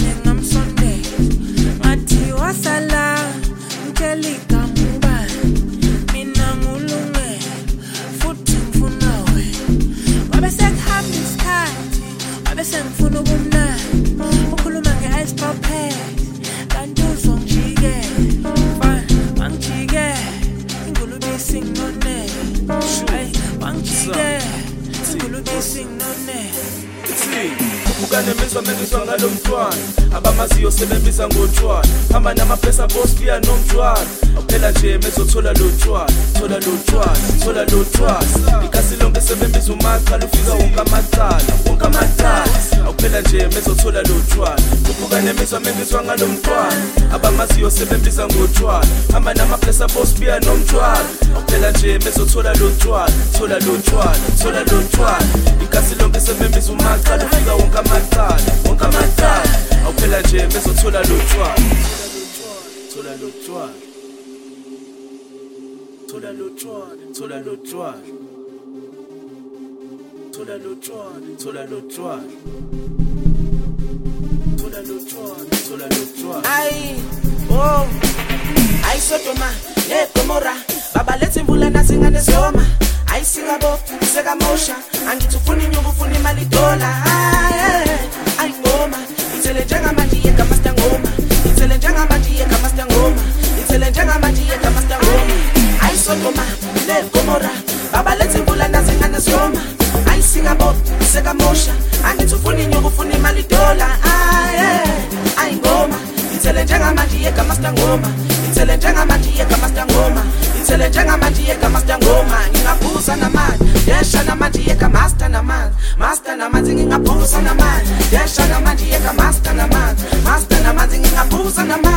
ngamsondela ngathi wasala ngitshela igama mina ngulungele futhi ngifuna wena wabe sekuhamba isikhathi wabe sengifuna ubumnandi ukhuluma nge-ice pophead kanti uzongijikela wangijikela ingulubisi nginonele wangijikela ingulubisi nginonele ukane mizwa ngalo mntwana abamaziyo sebembiza ngotshwana hamba namaphesa boss pia nomntwana awuphela nje mezothola lo tshwana ikasi lonke sebembiza umaqala ufika wonke amathala awuphela nje mezothola lo tshwana ukane mizwa ngalo mntwana abamaziyo sebembiza ngotshwana hamba namaphesa boss pia nomntwana awuphela nje mezothola lo tshwana ikasi lonke sebembiza umaqala ufika wonke amathala awuphela nje mezothola lo tshwana Ay Sodoma, Gomorra, baba let's imvula nasingane soma. Ay singabo, sekamosha, angithi ufuna inyungu ufuna imali dola. Ay ngoma, ithele njengamanje yeka master ngoma. Ithele njengamanje yeka master ngoma. Ithele njengamanje yeka master ngoma. Ay Sodoma, Gomorra, baba let's imvula nasingane soma. Ay singabo, sekamosha, angithi ufuna inyungu ufuna imali dola. Ay ngoma, ithele njengamanje yeka master ngoma. Ithele njengamanje yeka master ngoma. Ithele njengamanje yeka master ngoma. Ngingaphuza namanje, yesha namanje yeka master namanje ngingaphuza namanje, yesha namanje yeka master namanje ngingaphuza namanje.